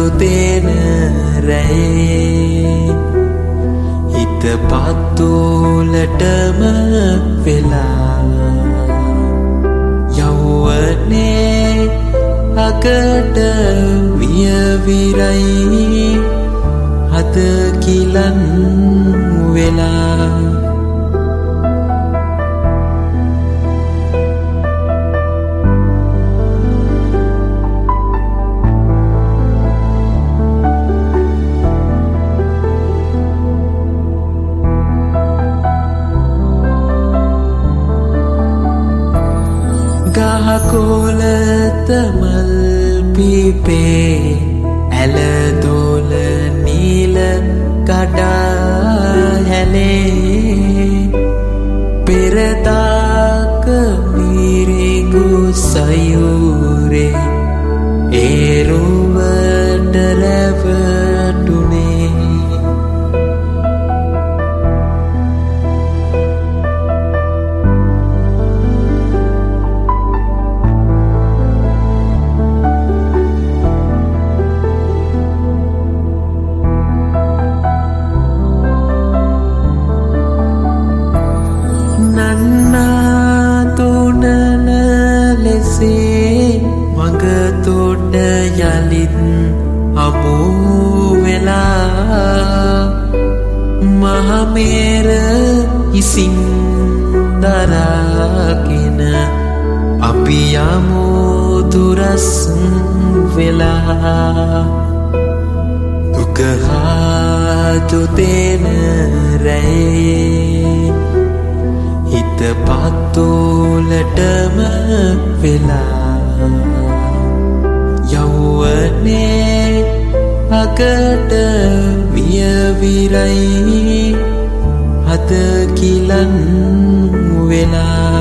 තෙන රැයේ හිත පත්තුලටම වෙලා යෞවනේ අකට වියවිරයි හද කිලන් වෙලා ගහකොළ තමල් පිපේ ඇලදොල නීල කඩා හැලේ පෙරදාක මිරිගු සයුරේ ඒරුවට රැවටුනේ මග තොට යලිත් හමු වෙලා මහමේර හිසින් දරාගෙන අපි යමු දුරස් වෙලා දුක හා දුතෙන රැයේ හිත පත්තුලටම වෙලා යෞවනේ අකට වියවිරයි හද කිලන් වෙලා